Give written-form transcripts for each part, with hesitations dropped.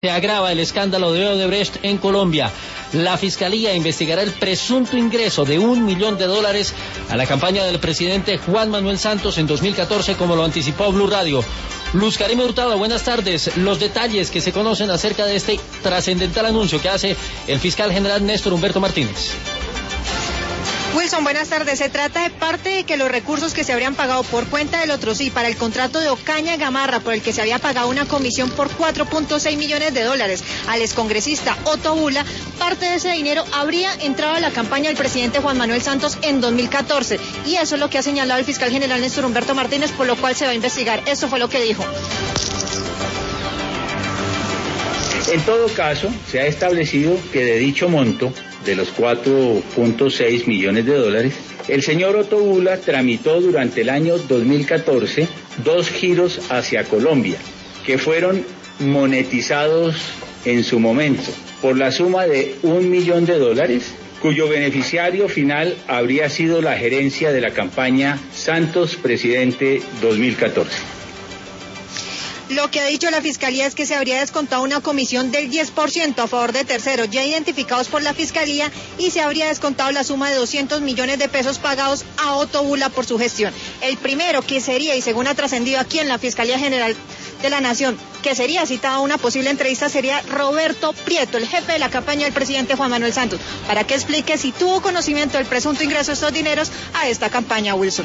Se agrava el escándalo de Odebrecht en Colombia. La Fiscalía investigará el presunto ingreso de $1 millón a la campaña del presidente Juan Manuel Santos en 2014, como lo anticipó Blue Radio. Luz Karime Hurtado, buenas tardes. Los detalles que se conocen acerca de este trascendental anuncio que hace el fiscal general Néstor Humberto Martínez. Wilson, buenas tardes. Se trata de parte de que los recursos que se habrían pagado por cuenta del Otrosí para el contrato de Ocaña Gamarra, por el que se había pagado una comisión por $4.6 millones al excongresista Otto Bula, parte de ese dinero habría entrado a la campaña del presidente Juan Manuel Santos en 2014. Y eso es lo que ha señalado el fiscal general Néstor Humberto Martínez, por lo cual se va a investigar. Eso fue lo que dijo. En todo caso, se ha establecido que de dicho monto, de los $4.6 millones, el señor Otto Bula tramitó durante el año 2014 2 giros hacia Colombia, que fueron monetizados en su momento por la suma de $1 millón, cuyo beneficiario final habría sido la gerencia de la campaña Santos Presidente 2014. Lo que ha dicho la Fiscalía es que se habría descontado una comisión del 10% a favor de terceros ya identificados por la Fiscalía y se habría descontado la suma de $200 millones pagados a Otto Bula por su gestión. El primero que sería, y según ha trascendido aquí en la Fiscalía General de la Nación, que sería citado a una posible entrevista, sería Roberto Prieto, el jefe de la campaña del presidente Juan Manuel Santos, para que explique si tuvo conocimiento del presunto ingreso de estos dineros a esta campaña, Wilson.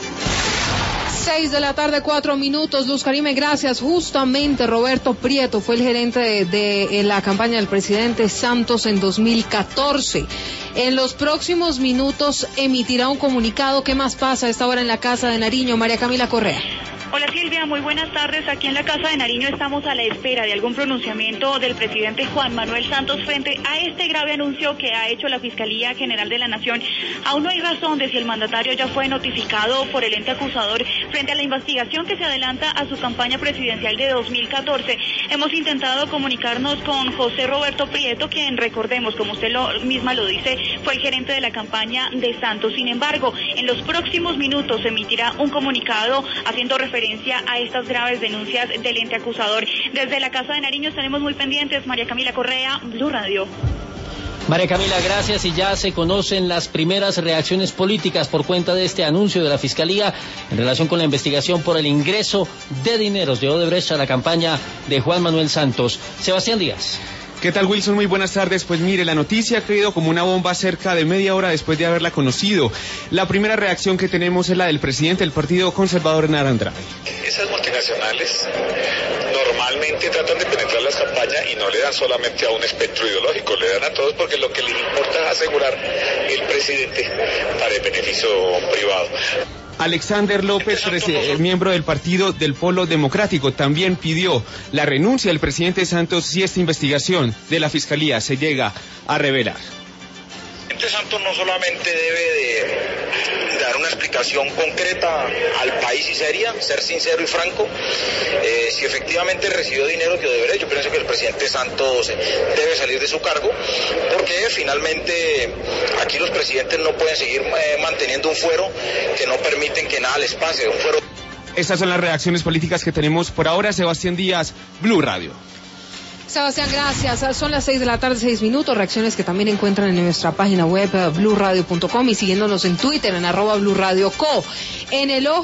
6 de la tarde, 4 minutos. Luz Karime, gracias. Justamente Roberto Prieto fue el gerente de la campaña del presidente Santos en 2014. En los próximos minutos emitirá un comunicado. ¿Qué más pasa a esta hora en la Casa de Nariño? María Camila Correa. Hola Silvia, muy buenas tardes. Aquí en la Casa de Nariño estamos a la espera de algún pronunciamiento del presidente Juan Manuel Santos frente a este grave anuncio que ha hecho la Fiscalía General de la Nación. Aún no hay razón de si el mandatario ya fue notificado por el ente acusador frente a la investigación que se adelanta a su campaña presidencial de 2014. Hemos intentado comunicarnos con José Roberto Prieto, quien, recordemos, como usted misma lo dice, fue el gerente de la campaña de Santos. Sin embargo, en los próximos minutos se emitirá un comunicado haciendo referencia a estas graves denuncias del ente acusador. Desde la Casa de Nariño estaremos muy pendientes. María Camila Correa, Blue Radio. María Camila, gracias. Y ya se conocen las primeras reacciones políticas por cuenta de este anuncio de la Fiscalía en relación con la investigación por el ingreso de dineros de Odebrecht a la campaña de Juan Manuel Santos. Sebastián Díaz. ¿Qué tal, Wilson? Muy buenas tardes. Pues mire, la noticia ha caído como una bomba cerca de media hora después de haberla conocido. La primera reacción que tenemos es la del presidente del Partido Conservador, Hernán Andrade. Esas multinacionales normalmente tratan de penetrar las campañas y no le dan solamente a un espectro ideológico, le dan a todos porque lo que les importa es asegurar el presidente para el beneficio privado. Alexander López, miembro del Partido del Polo Democrático, también pidió la renuncia del presidente Santos si esta investigación de la Fiscalía se llega a revelar. El presidente Santos no solamente debe de dar una explicación concreta al país y seria, ser sincero y franco, si efectivamente recibió dinero que Odebrecht. Yo pienso que el presidente Santos debe salir de su cargo, porque finalmente aquí los presidentes no pueden seguir manteniendo un fuero que no permiten que nada les pase, un fuero. Estas son las reacciones políticas que tenemos por ahora. Sebastián Díaz, Blue Radio. Sebastián, gracias. Son las 6 de la tarde, 6 minutos. Reacciones que también encuentran en nuestra página web, bluradio.com, y siguiéndonos en Twitter, en @bluradio.co. En el ojo